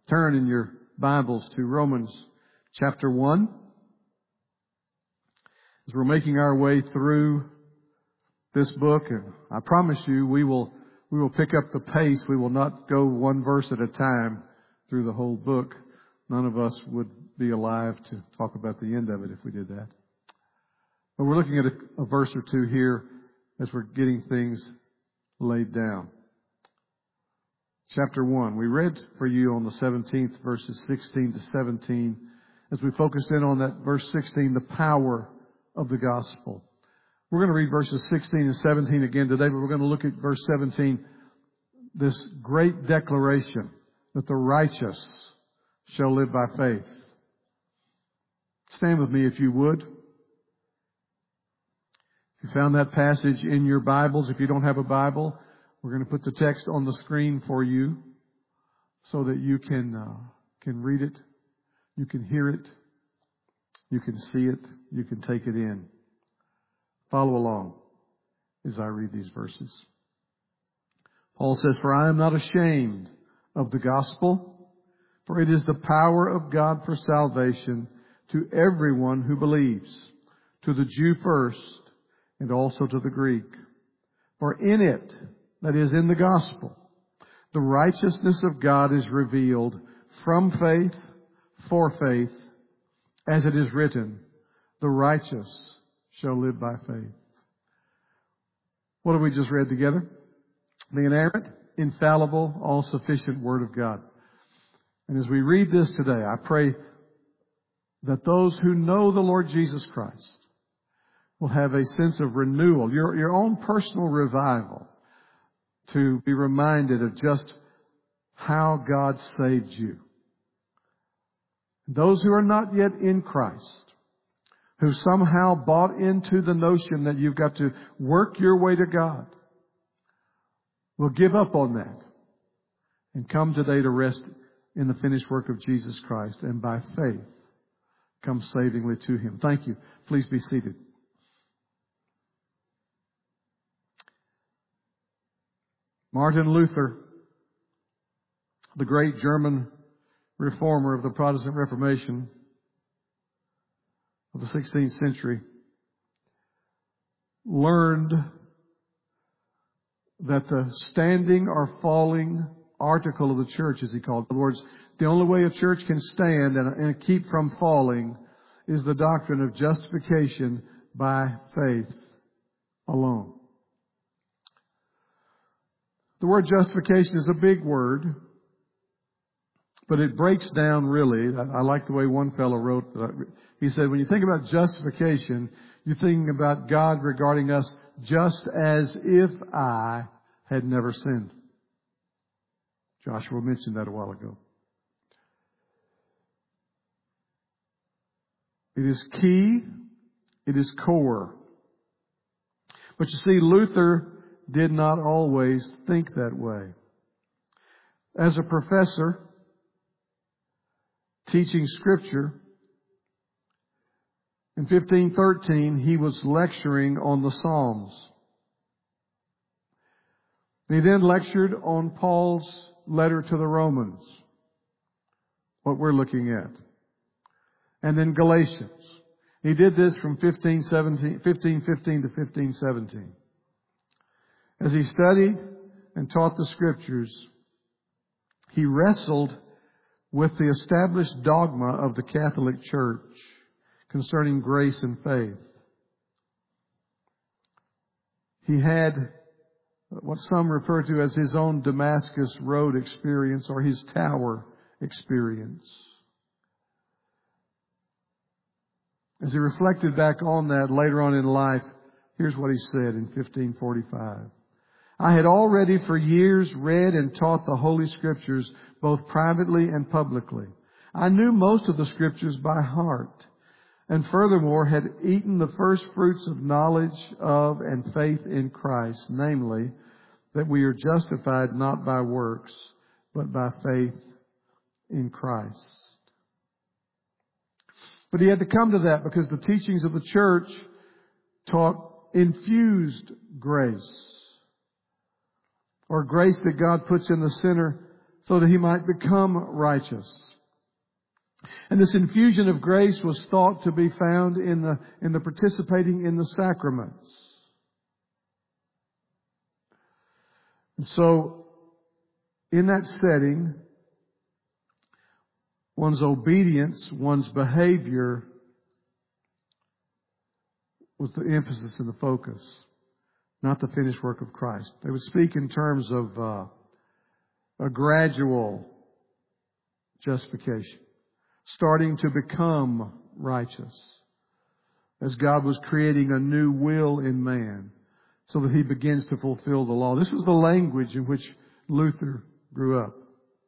Turn in your Bibles to Romans chapter 1. As we're making our way through this book, and I promise you we will pick up the pace. We will not go one verse at a time through the whole book. None of us would be alive to talk about the end of it if we did that. But we're looking at a verse or two here as we're getting things laid down. Chapter 1. We read for you on the 17th, verses 16 to 17, as we focused in on that verse 16, the power of the gospel. We're going to read verses 16 and 17 again today, but we're going to look at verse 17, this great declaration that the righteous shall live by faith. Stand with me if you would. If you found that passage in your Bibles, if you don't have a Bible, we're going to put the text on the screen for you so that you can read it, you can hear it, you can see it, you can take it in. Follow along as I read these verses. Paul says, "For I am not ashamed of the gospel, for it is the power of God for salvation to everyone who believes, to the Jew first, and also to the Greek. For in it," that is, in the gospel, "the righteousness of God is revealed from faith for faith, as it is written, the righteous shall live by faith." What have we just read together? The inerrant, infallible, all-sufficient Word of God. And as we read this today, I pray that those who know the Lord Jesus Christ will have a sense of renewal, your own personal revival, to be reminded of just how God saved you. Those who are not yet in Christ, who somehow bought into the notion that you've got to work your way to God, will give up on that and come today to rest in the finished work of Jesus Christ, and by faith come savingly to Him. Thank you. Please be seated. Martin Luther, the great German reformer of the Protestant Reformation of the 16th century, learned that the standing or falling article of the church, as he called it, in other words, the only way a church can stand and keep from falling is the doctrine of justification by faith alone. The word justification is a big word, but it breaks down really. I like the way one fellow wrote. He said, when you think about justification, you're thinking about God regarding us just as if I had never sinned. Joshua mentioned that a while ago. It is key. It is core. But you see, Luther did not always think that way. As a professor teaching Scripture, in 1513 he was lecturing on the Psalms. He then lectured on Paul's letter to the Romans, what we're looking at, and then Galatians. He did this from 1515 to 1517. As he studied and taught the Scriptures, he wrestled with the established dogma of the Catholic Church concerning grace and faith. He had what some refer to as his own Damascus Road experience, or his tower experience. As he reflected back on that later on in life, here's what he said in 1545. "I had already for years read and taught the Holy Scriptures both privately and publicly. I knew most of the Scriptures by heart, and furthermore had eaten the first fruits of knowledge of and faith in Christ, namely, that we are justified not by works, but by faith in Christ." But he had to come to that because the teachings of the church taught infused grace, or grace that God puts in the sinner so that he might become righteous. And this infusion of grace was thought to be found in the participating in the sacraments. And so, in that setting, one's obedience, one's behavior was the emphasis and the focus, not the finished work of Christ. They would speak in terms of a gradual justification, starting to become righteous, as God was creating a new will in man so that he begins to fulfill the law. This was the language in which Luther grew up.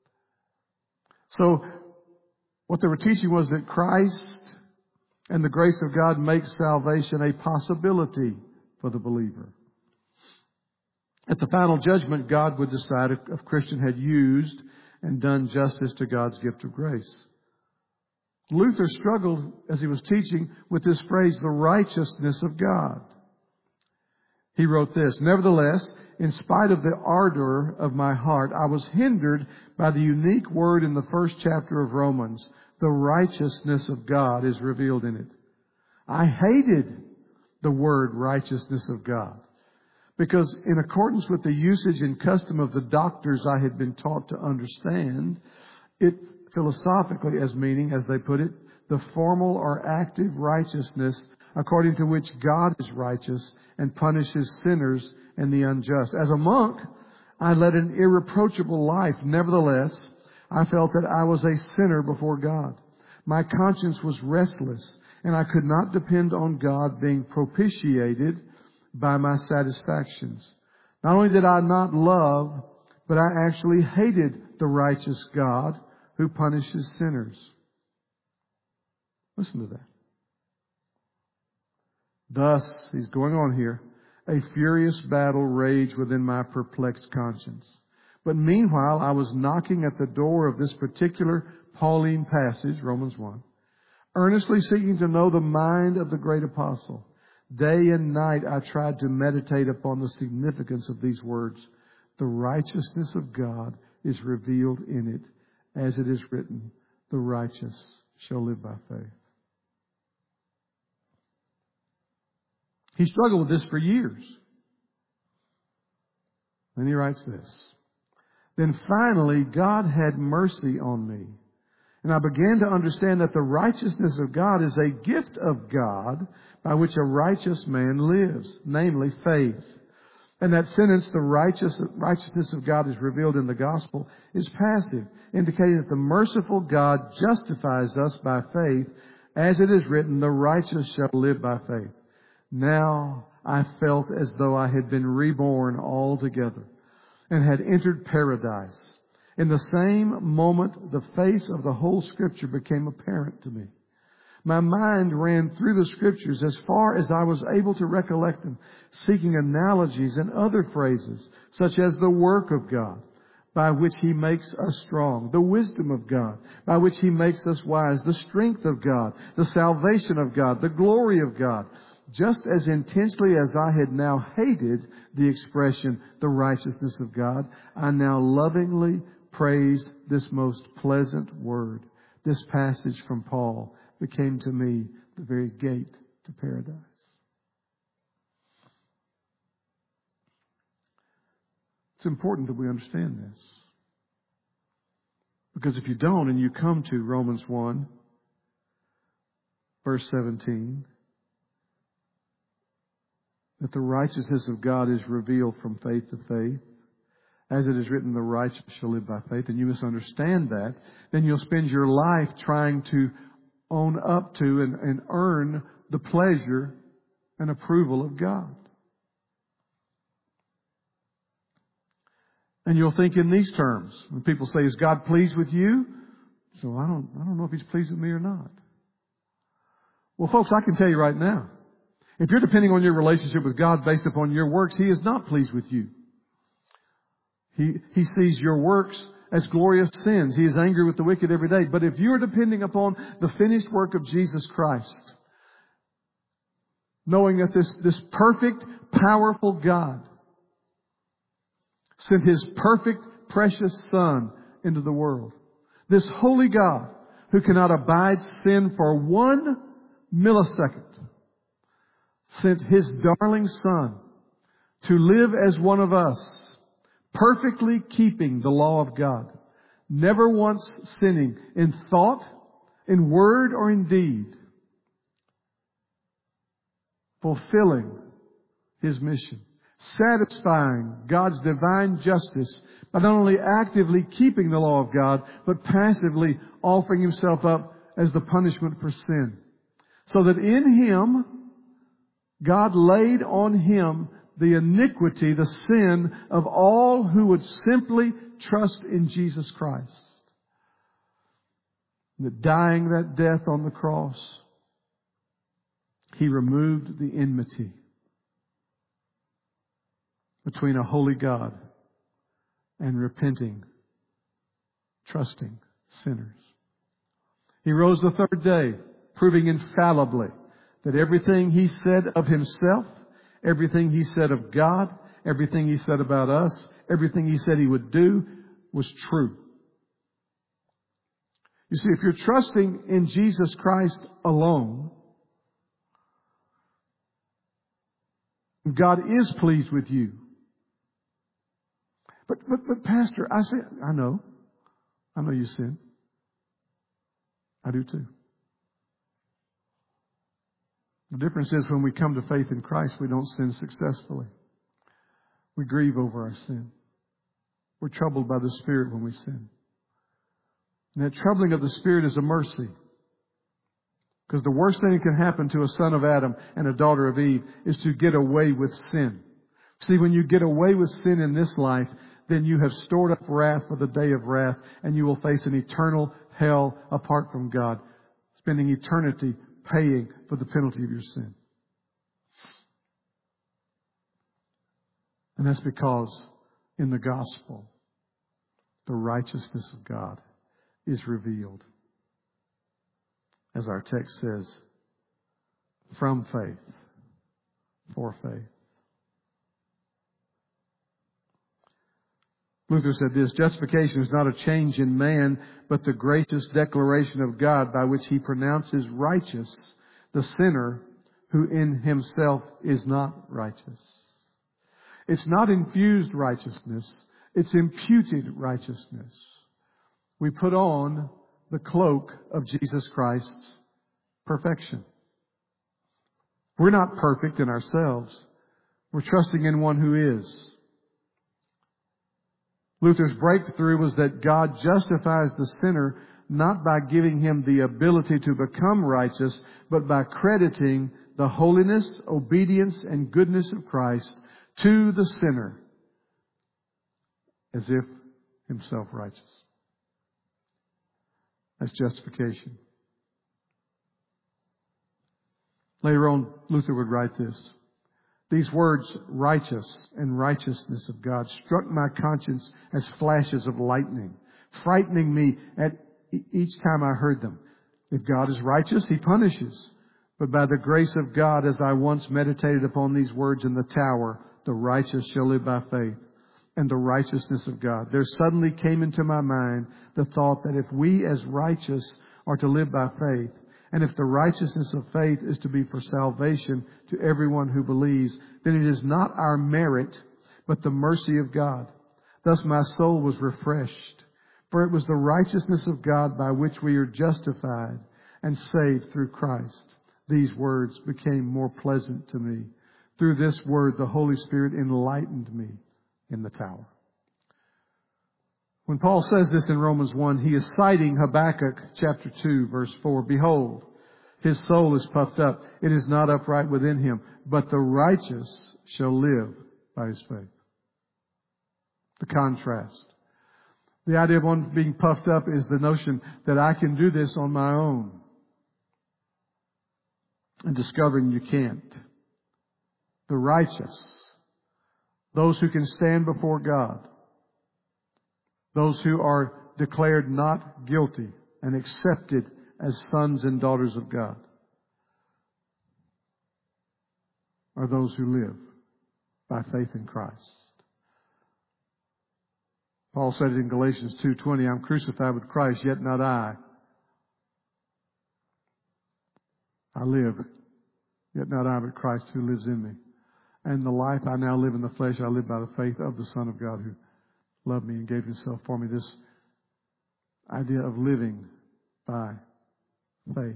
So what they were teaching was that Christ and the grace of God makes salvation a possibility for the believer. At the final judgment, God would decide if a Christian had used and done justice to God's gift of grace. Luther struggled, as he was teaching, with this phrase, the righteousness of God. He wrote this, "Nevertheless, in spite of the ardor of my heart, I was hindered by the unique word in the first chapter of Romans. The righteousness of God is revealed in it. I hated the word righteousness of God, because in accordance with the usage and custom of the doctors I had been taught to understand, it philosophically as meaning, as they put it, the formal or active righteousness according to which God is righteous and punishes sinners and the unjust. As a monk, I led an irreproachable life. Nevertheless, I felt that I was a sinner before God. My conscience was restless, and I could not depend on God being propitiated by my satisfactions. Not only did I not love, but I actually hated the righteous God who punishes sinners." Listen to that. "Thus," he's going on here, "a furious battle raged within my perplexed conscience. But meanwhile, I was knocking at the door of this particular Pauline passage, Romans 1, earnestly seeking to know the mind of the great apostle. Day and night I tried to meditate upon the significance of these words. The righteousness of God is revealed in it, as it is written, the righteous shall live by faith." He struggled with this for years. Then he writes this, "Then finally God had mercy on me, and I began to understand that the righteousness of God is a gift of God by which a righteous man lives, namely faith. And that sentence, the righteousness of God is revealed in the gospel, is passive, indicating that the merciful God justifies us by faith, as it is written, the righteous shall live by faith. Now I felt as though I had been reborn altogether and had entered paradise. In the same moment, the face of the whole Scripture became apparent to me. My mind ran through the Scriptures as far as I was able to recollect them, seeking analogies and other phrases, such as the work of God, by which He makes us strong, the wisdom of God, by which He makes us wise, the strength of God, the salvation of God, the glory of God. Just as intensely as I had now hated the expression, the righteousness of God, I now lovingly praised this most pleasant word. This passage from Paul became to me the very gate to paradise." It's important that we understand this. Because if you don't, and you come to Romans 1, verse 17, that the righteousness of God is revealed from faith to faith, as it is written, the righteous shall live by faith, and you misunderstand that, then you'll spend your life trying to own up to and earn the pleasure and approval of God. And you'll think in these terms. When people say, "Is God pleased with you?" So I don't know if He's pleased with me or not. Well, folks, I can tell you right now, if you're depending on your relationship with God based upon your works, He is not pleased with you. He sees your works as glorious sins. He is angry with the wicked every day. But if you're depending upon the finished work of Jesus Christ, knowing that this perfect, powerful God sent His perfect, precious Son into the world. This holy God who cannot abide sin for 1 millisecond sent His darling Son to live as one of us, perfectly keeping the law of God, never once sinning in thought, in word, or in deed, fulfilling His mission, satisfying God's divine justice by not only actively keeping the law of God, but passively offering Himself up as the punishment for sin. So that in Him, God laid on Him the iniquity, the sin of all who would simply trust in Jesus Christ. That dying that death on the cross, He removed the enmity between a holy God and repenting, trusting sinners. He rose the third day, proving infallibly that everything He said of Himself, everything He said of God, everything He said about us, everything He said He would do was true. You see, if you're trusting in Jesus Christ alone, God is pleased with you. But Pastor, I know you sin. I do too. The difference is when we come to faith in Christ, we don't sin successfully. We grieve over our sin. We're troubled by the Spirit when we sin. And that troubling of the Spirit is a mercy. Because the worst thing that can happen to a son of Adam and a daughter of Eve is to get away with sin. See, when you get away with sin in this life, then you have stored up wrath for the day of wrath, and you will face an eternal hell apart from God, spending eternity paying for the penalty of your sin. And that's because in the gospel, the righteousness of God is revealed. As our text says, from faith, for faith. Luther said this: justification is not a change in man, but the gracious declaration of God by which He pronounces righteous the sinner who in himself is not righteous. It's not infused righteousness, it's imputed righteousness. We put on the cloak of Jesus Christ's perfection. We're not perfect in ourselves. We're trusting in one who is. Luther's breakthrough was that God justifies the sinner not by giving him the ability to become righteous, but by crediting the holiness, obedience, and goodness of Christ to the sinner as if himself righteous. That's justification. Later on, Luther would write this: these words, righteous and righteousness of God, struck my conscience as flashes of lightning, frightening me at each time I heard them. If God is righteous, He punishes. But by the grace of God, as I once meditated upon these words in the tower, the righteous shall live by faith, and the righteousness of God, there suddenly came into my mind the thought that if we as righteous are to live by faith, and if the righteousness of faith is to be for salvation to everyone who believes, then it is not our merit, but the mercy of God. Thus my soul was refreshed, for it was the righteousness of God by which we are justified and saved through Christ. These words became more pleasant to me. Through this word, the Holy Spirit enlightened me in the tower. When Paul says this in Romans 1, he is citing Habakkuk chapter 2, verse 4. Behold, his soul is puffed up. It is not upright within him, but the righteous shall live by his faith. The contrast. The idea of one being puffed up is the notion that I can do this on my own. And discovering you can't. The righteous, those who can stand before God, those who are declared not guilty and accepted as sons and daughters of God, are those who live by faith in Christ. Paul said it in Galatians 2:20, I'm crucified with Christ, yet not I. I live, yet not I, but Christ who lives in me. And the life I now live in the flesh, I live by the faith of the Son of God who loved me and gave Himself for me. This idea of living by faith.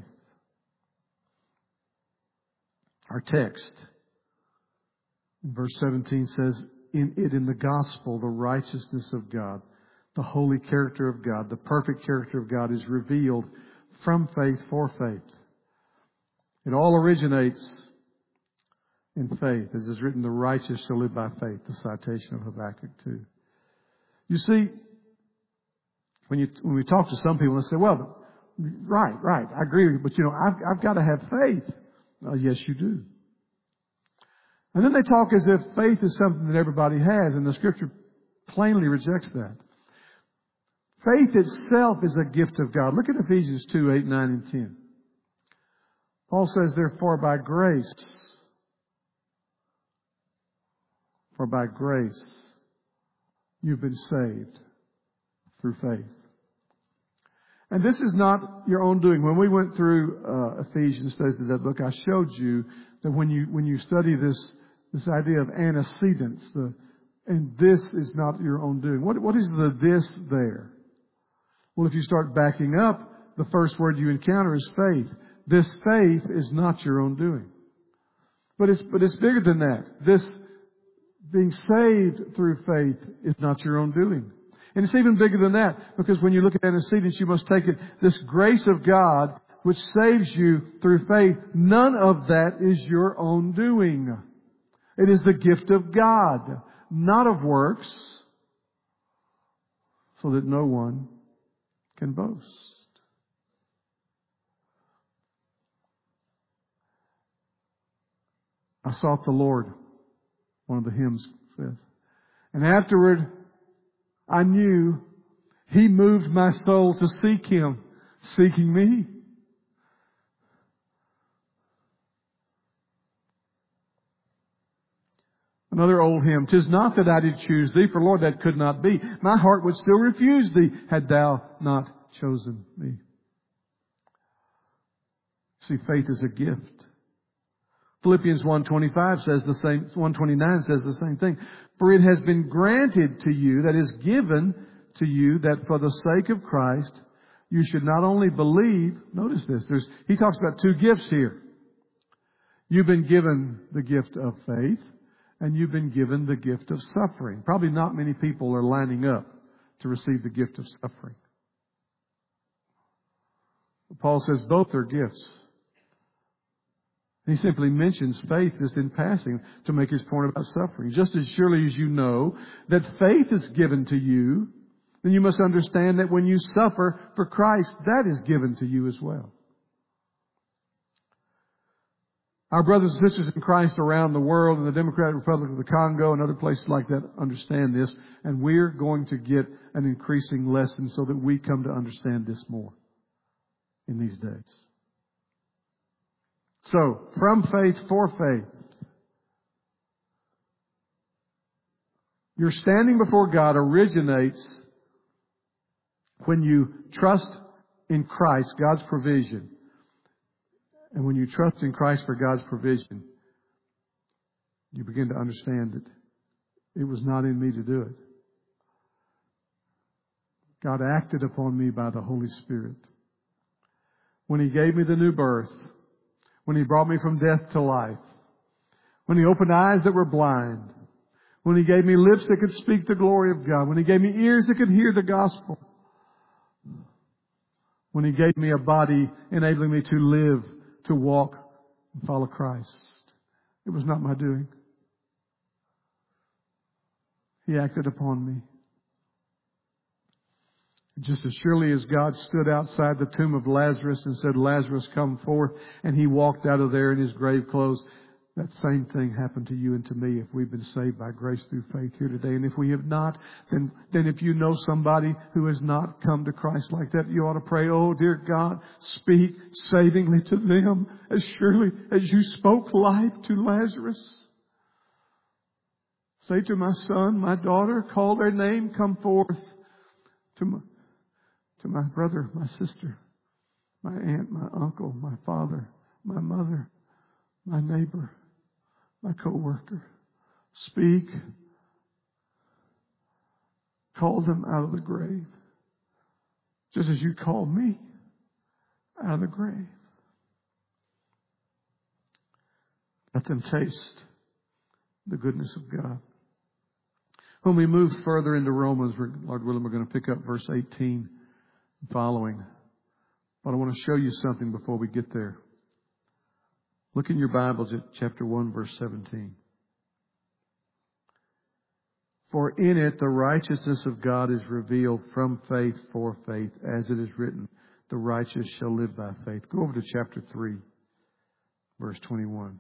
Our text in verse 17 says, in the gospel, the righteousness of God, the holy character of God, the perfect character of God is revealed from faith for faith. It all originates in faith. As is written, the righteous shall live by faith, the citation of Habakkuk 2. You see, when we talk to some people and they say, well, right, I agree with you, but I've got to have faith. Yes, you do. And then they talk as if faith is something that everybody has, and the Scripture plainly rejects that. Faith itself is a gift of God. Look at Ephesians 2:8, 9, and 10. Paul says, therefore, by grace, you've been saved through faith. And this is not your own doing. When we went through Ephesians, studied that book, I showed you that when you study this idea of antecedents, and this is not your own doing. What is the this there? Well, if you start backing up, the first word you encounter is faith. This faith is not your own doing. But it's bigger than that. This being saved through faith is not your own doing. And it's even bigger than that, because when you look at antecedents, you must take it, this grace of God which saves you through faith, none of that is your own doing. It is the gift of God, not of works, so that no one can boast. I sought the Lord, one of the hymns says. And afterward, I knew He moved my soul to seek Him, seeking me. Another old hymn, 'tis not that I did choose Thee, for Lord, that could not be. My heart would still refuse Thee, had Thou not chosen me. See, faith is a gift. Philippians 1:25 says the same, 1:29 says the same thing. For it has been granted to you, that is given to you, that for the sake of Christ, you should not only believe, notice this, he talks about two gifts here. You've been given the gift of faith, and you've been given the gift of suffering. Probably not many people are lining up to receive the gift of suffering. Paul says both are gifts. He simply mentions faith just in passing to make his point about suffering. Just as surely as you know that faith is given to you, then you must understand that when you suffer for Christ, that is given to you as well. Our brothers and sisters in Christ around the world, in the Democratic Republic of the Congo and other places like that, understand this. And we're going to get an increasing lesson so that we come to understand this more in these days. So, from faith for faith. Your standing before God originates when you trust in Christ, God's provision. And when you trust in Christ for God's provision, you begin to understand that it was not in me to do it. God acted upon me by the Holy Spirit. When He gave me the new birth, when He brought me from death to life, when He opened eyes that were blind, when He gave me lips that could speak the glory of God, when He gave me ears that could hear the gospel, when He gave me a body enabling me to live, to walk and follow Christ. It was not my doing. He acted upon me. Just as surely as God stood outside the tomb of Lazarus and said, Lazarus, come forth, and he walked out of there in his grave clothes, that same thing happened to you and to me if we've been saved by grace through faith here today. And if we have not, then if you know somebody who has not come to Christ like that, you ought to pray, oh dear God, speak savingly to them as surely as you spoke life to Lazarus. Say to my son, my daughter, call their name, come forth. to my brother, my sister, my aunt, my uncle, my father, my mother, my neighbor, my coworker. Speak. Call them out of the grave, just as you called me out of the grave. Let them taste the goodness of God. When we move further into Romans, Lord willing, we're going to pick up verse 18 and following. But I want to show you something before we get there. Look in your Bibles at chapter 1, verse 17. For in it the righteousness of God is revealed from faith for faith, as it is written, the righteous shall live by faith. Go over to chapter 3, verse 21.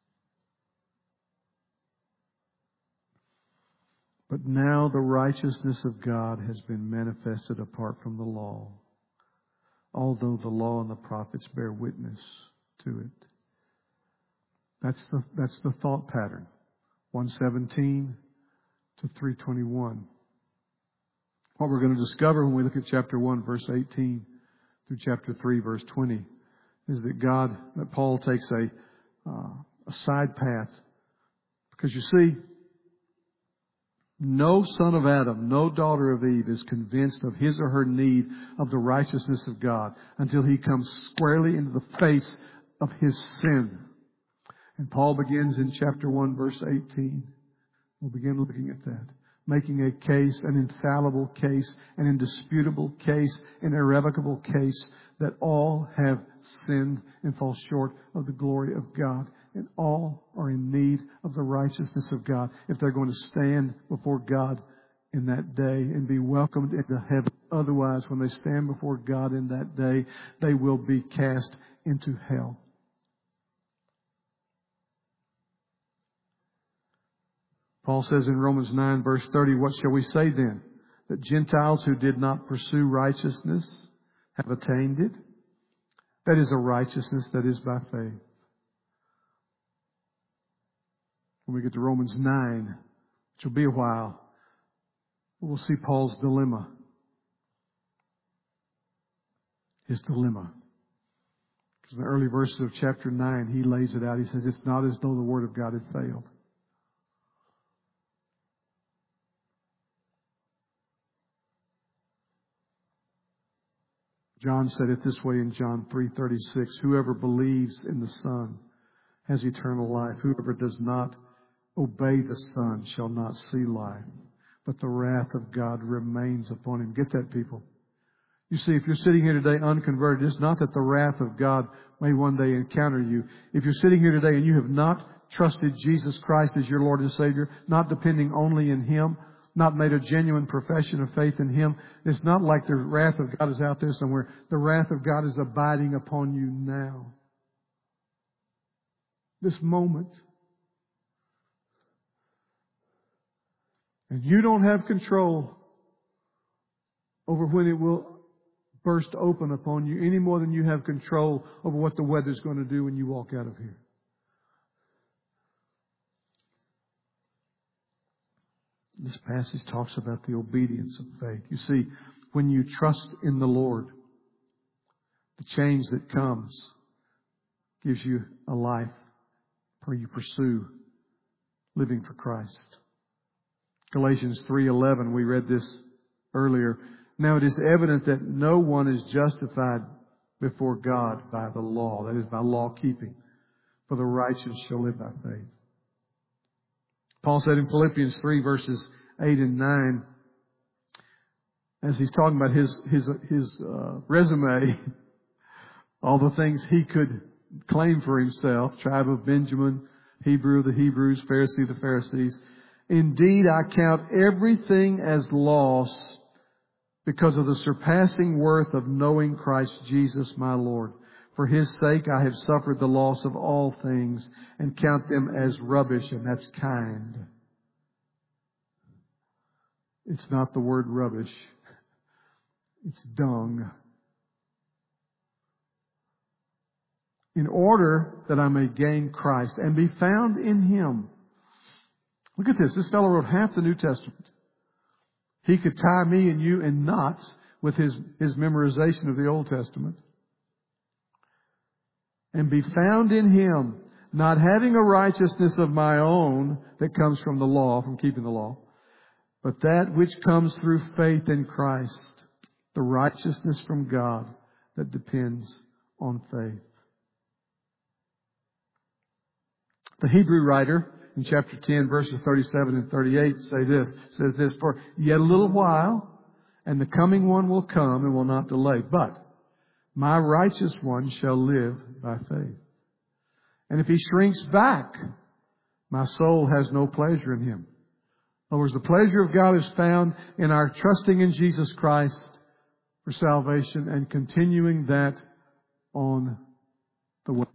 But now the righteousness of God has been manifested apart from the law, although the law and the prophets bear witness to it. That's the thought pattern. 117 to 321. What we're going to discover when we look at chapter 1, verse 18 through chapter 3, verse 20, is that Paul takes a side path. Because you see, no son of Adam, no daughter of Eve is convinced of his or her need of the righteousness of God until he comes squarely into the face of his sin. And Paul begins in chapter 1, verse 18. We'll begin looking at that. Making a case, an infallible case, an indisputable case, an irrevocable case that all have sinned and fall short of the glory of God. And all are in need of the righteousness of God if they're going to stand before God in that day and be welcomed into heaven. Otherwise, when they stand before God in that day, they will be cast into hell. Paul says in Romans 9, verse 30, what shall we say then? That Gentiles who did not pursue righteousness have attained it? That is a righteousness that is by faith. When we get to Romans 9, which will be a while, we'll see Paul's dilemma. His dilemma. Because in the early verses of chapter 9, he lays it out. He says, it's not as though the Word of God had failed. John said it this way in John 3:36, whoever believes in the Son has eternal life. Whoever does not obey the Son shall not see life, but the wrath of God remains upon him. Get that, people? You see, if you're sitting here today unconverted, it's not that the wrath of God may one day encounter you. If you're sitting here today and you have not trusted Jesus Christ as your Lord and Savior, not depending only in Him, not made a genuine profession of faith in Him, it's not like the wrath of God is out there somewhere. The wrath of God is abiding upon you now. This moment. And you don't have control over when it will burst open upon you any more than you have control over what the weather's going to do when you walk out of here. This passage talks about the obedience of faith. You see, when you trust in the Lord, the change that comes gives you a life where you pursue living for Christ. Galatians 3:11, we read this earlier. Now it is evident that no one is justified before God by the law, that is, by law keeping, for the righteous shall live by faith. Paul said in Philippians 3 verses 8 and 9, as he's talking about his resume, all the things he could claim for himself, tribe of Benjamin, Hebrew of the Hebrews, Pharisee of the Pharisees. Indeed, I count everything as loss because of the surpassing worth of knowing Christ Jesus my Lord. For His sake I have suffered the loss of all things and count them as rubbish, and that's kind. It's not the word rubbish. It's dung. In order that I may gain Christ and be found in Him. Look at this. This fellow wrote half the New Testament. He could tie me and you in knots with his memorization of the Old Testament. And be found in Him, not having a righteousness of my own that comes from the law, from keeping the law, but that which comes through faith in Christ, the righteousness from God that depends on faith. The Hebrew writer in chapter 10, verses 37 and 38 says this, for yet a little while, and the coming one will come and will not delay. But my righteous one shall live by faith. And if he shrinks back, my soul has no pleasure in him. In other words, the pleasure of God is found in our trusting in Jesus Christ for salvation and continuing that on the way.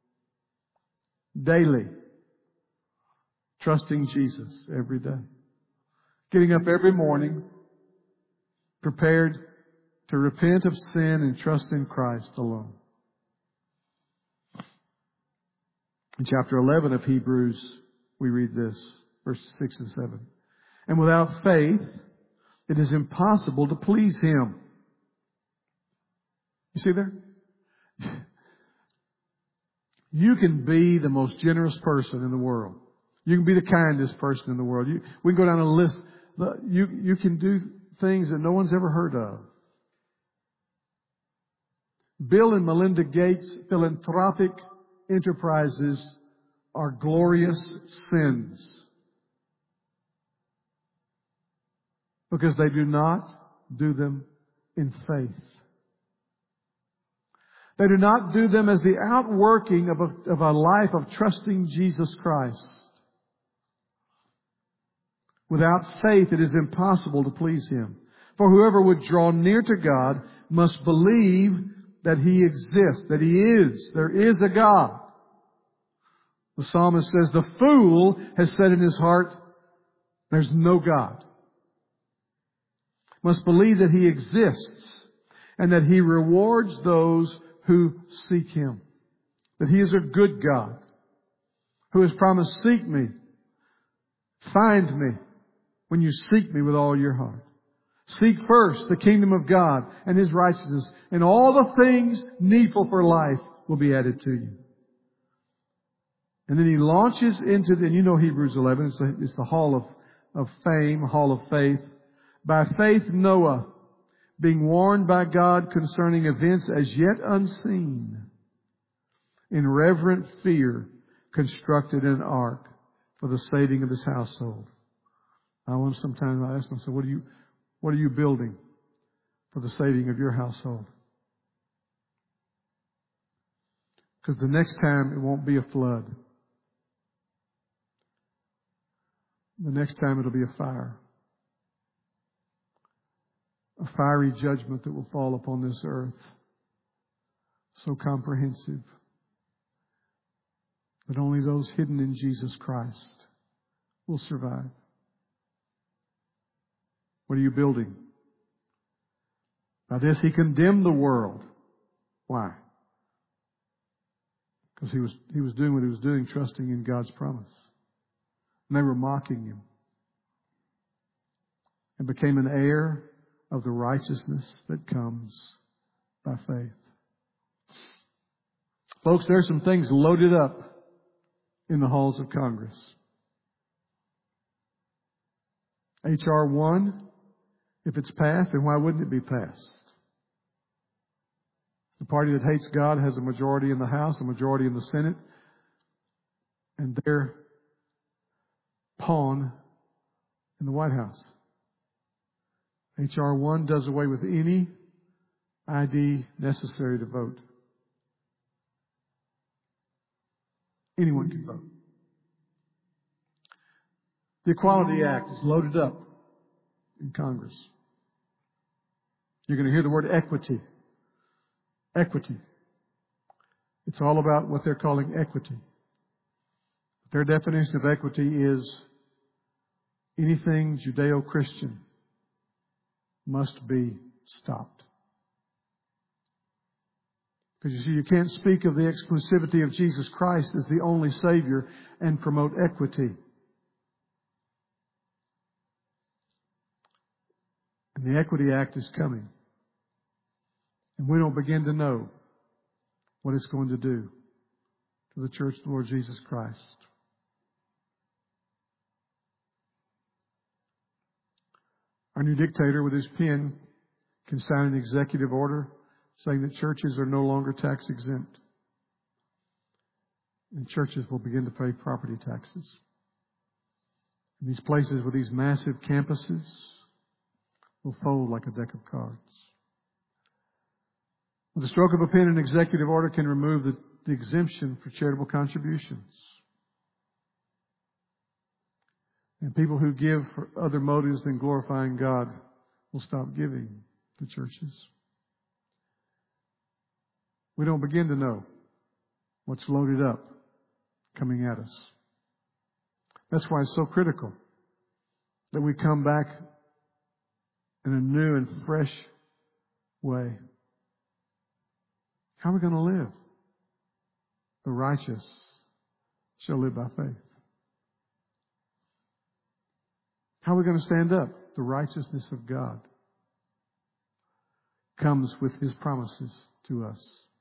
Daily. Trusting Jesus every day. Getting up every morning, prepared to repent of sin and trust in Christ alone. In chapter 11 of Hebrews, we read this, verses 6 and 7. And without faith, it is impossible to please Him. You see there? You can be the most generous person in the world. You can be the kindest person in the world. We can go down a list. You can do things that no one's ever heard of. Bill and Melinda Gates' philanthropic enterprises are glorious sins because they do not do them in faith. They do not do them as the outworking of a life of trusting Jesus Christ. Without faith, it is impossible to please Him. For whoever would draw near to God must believe that He exists, that He is. There is a God. The psalmist says, the fool has said in his heart, there's no God. Must believe that He exists and that He rewards those who seek Him. That He is a good God who has promised, seek me, find me when you seek me with all your heart. Seek first the kingdom of God and His righteousness, and all the things needful for life will be added to you. And then he launches into, and you know Hebrews 11, it's the hall of fame, hall of faith. By faith Noah, being warned by God concerning events as yet unseen, in reverent fear constructed an ark for the saving of his household. Sometimes I ask myself, what are you building for the saving of your household? Because the next time it won't be a flood. The next time it'll be a fire. A fiery judgment that will fall upon this earth. So comprehensive that only those hidden in Jesus Christ will survive. What are you building? By this He condemned the world. Why? Because he was doing what He was doing, trusting in God's promise. And they were mocking Him. And became an heir of the righteousness that comes by faith. Folks, there's some things loaded up in the halls of Congress. H.R. 1, if it's passed, then why wouldn't it be passed? The party that hates God has a majority in the House, a majority in the Senate, and their pawn in the White House. H.R. 1 does away with any ID necessary to vote. Anyone can vote. The Equality Act is loaded up in Congress. You're going to hear the word equity. Equity. It's all about what they're calling equity. Their definition of equity is anything Judeo-Christian must be stopped. Because you see, you can't speak of the exclusivity of Jesus Christ as the only Savior and promote equity. And the Equity Act is coming. And we don't begin to know what it's going to do to the Church of the Lord Jesus Christ. Our new dictator with his pen can sign an executive order saying that churches are no longer tax exempt. And churches will begin to pay property taxes. And these places with these massive campuses will fold like a deck of cards. With the stroke of a pen, an executive order can remove the exemption for charitable contributions. And people who give for other motives than glorifying God will stop giving to churches. We don't begin to know what's loaded up coming at us. That's why it's so critical that we come back in a new and fresh way. How are we going to live? The righteous shall live by faith. How are we going to stand up? The righteousness of God comes with His promises to us.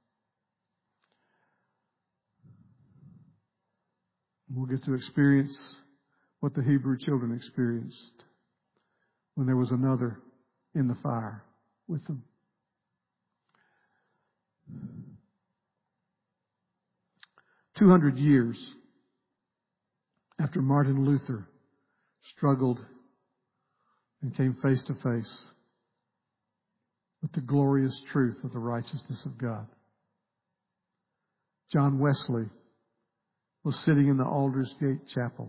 We'll get to experience what the Hebrew children experienced when there was another in the fire with them. 200 years after Martin Luther struggled and came face to face with the glorious truth of the righteousness of God, John Wesley was sitting in the Aldersgate Chapel.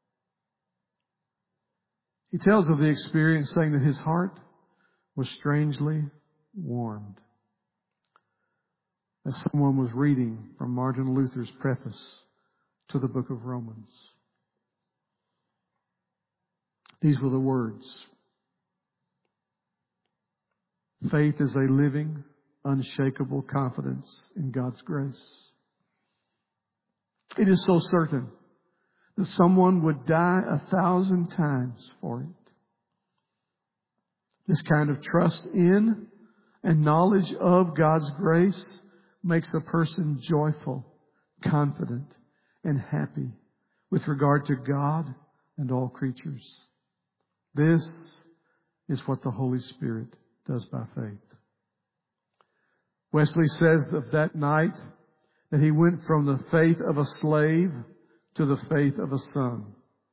He tells of the experience, saying that his heart was strangely warmed as someone was reading from Martin Luther's preface to the book of Romans. These were the words: faith is a living, unshakable confidence in God's grace. It is so certain that someone would die 1,000 times for it. This kind of trust in and knowledge of God's grace makes a person joyful, confident, and happy with regard to God and all creatures. This is what the Holy Spirit does by faith. Wesley says of that night that he went from the faith of a slave to the faith of a son.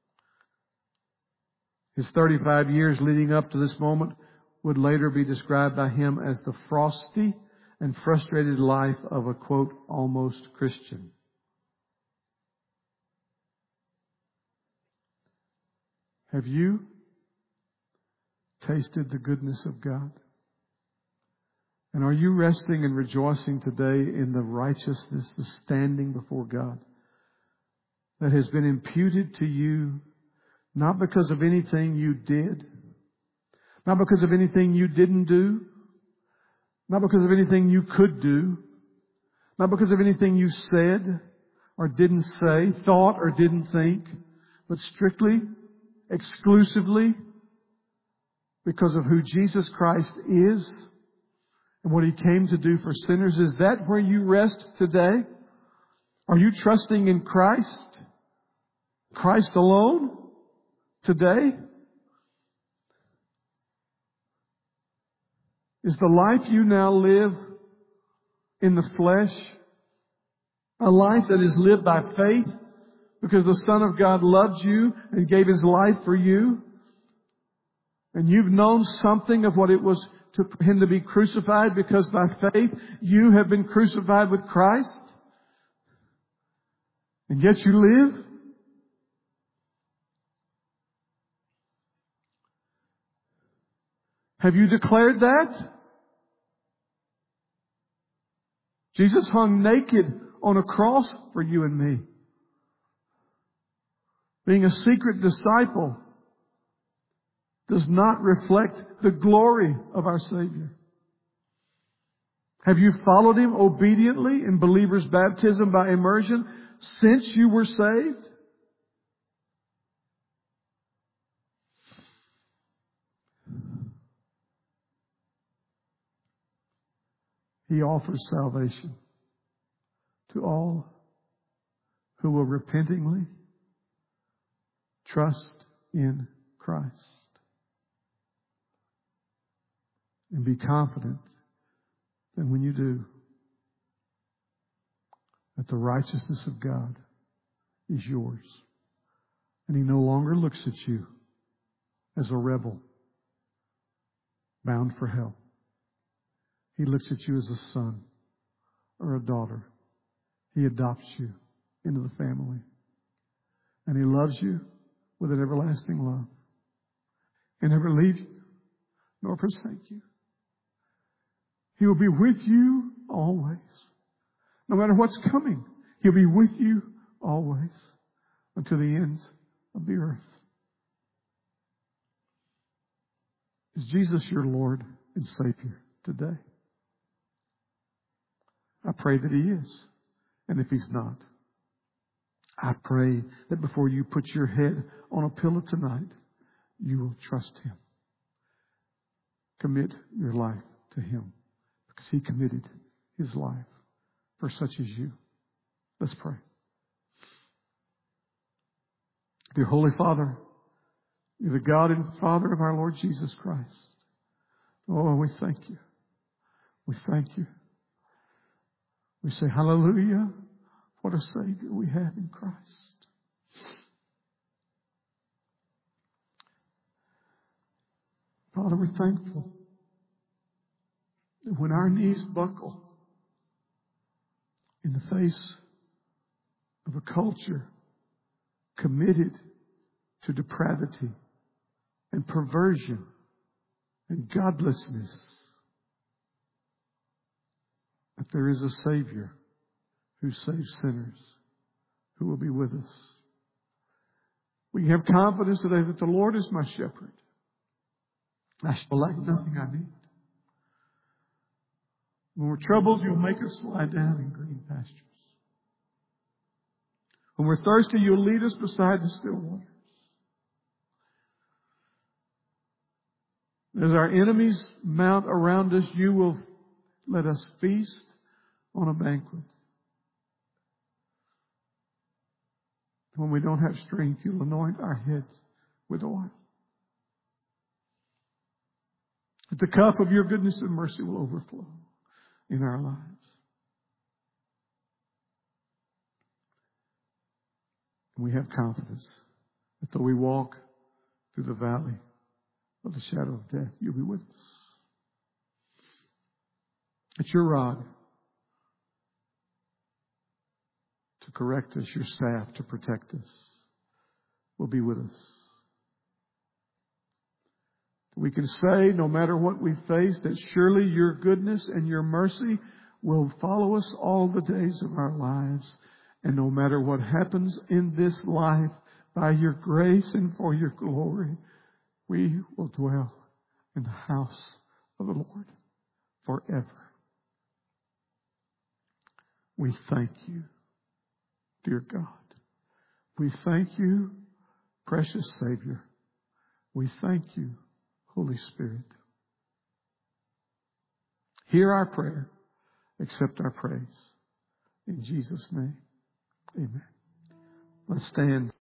His 35 years leading up to this moment would later be described by him as the frosty and frustrated life of a, quote, almost Christian. Have you tasted the goodness of God? And are you resting and rejoicing today in the righteousness, the standing before God that has been imputed to you, not because of anything you did, not because of anything you didn't do, not because of anything you could do, not because of anything you said or didn't say, thought or didn't think, but strictly, exclusively because of who Jesus Christ is and what He came to do for sinners? Is that where you rest today? Are you trusting in Christ? Christ alone? Today? Is the life you now live in the flesh a life that is lived by faith because the Son of God loved you and gave His life for you? And you've known something of what it was to Him to be crucified because by faith you have been crucified with Christ? And yet you live? Have you declared that? Jesus hung naked on a cross for you and me. Being a secret disciple does not reflect the glory of our Savior. Have you followed Him obediently in believer's baptism by immersion since you were saved? He offers salvation to all who will repentingly trust in Christ and be confident that when you do, that the righteousness of God is yours. And He no longer looks at you as a rebel bound for hell. He looks at you as a son or a daughter. He adopts you into the family. And He loves you with an everlasting love. He'll never leave you nor forsake you. He will be with you always. No matter what's coming, He'll be with you always until the ends of the earth. Is Jesus your Lord and Savior today? I pray that He is. And if He's not, I pray that before you put your head on a pillow tonight, you will trust Him. Commit your life to Him because He committed His life for such as you. Let's pray. Dear Holy Father, You're the God and Father of our Lord Jesus Christ. Oh, we thank You. We thank You. We say hallelujah. What a Savior we have in Christ. Father, we're thankful that when our knees buckle in the face of a culture committed to depravity and perversion and godlessness, that there is a Savior who saves sinners, who will be with us. We have confidence today that the Lord is my shepherd. I shall lack nothing I need. When we're troubled, You'll make us lie down in green pastures. When we're thirsty, You'll lead us beside the still waters. As our enemies mount around us, You will let us feast on a banquet. When we don't have strength, You'll anoint our heads with oil. That the cup of Your goodness and mercy will overflow in our lives. And we have confidence that though we walk through the valley of the shadow of death, You'll be with us. It's Your rod to correct us, Your staff to protect us, will be with us. We can say, no matter what we face, that surely Your goodness and Your mercy will follow us all the days of our lives. And no matter what happens in this life, by Your grace and for Your glory, we will dwell in the house of the Lord forever. We thank You, dear God. We thank You, precious Savior. We thank You, Holy Spirit. Hear our prayer. Accept our praise. In Jesus' name, amen. Let's stand.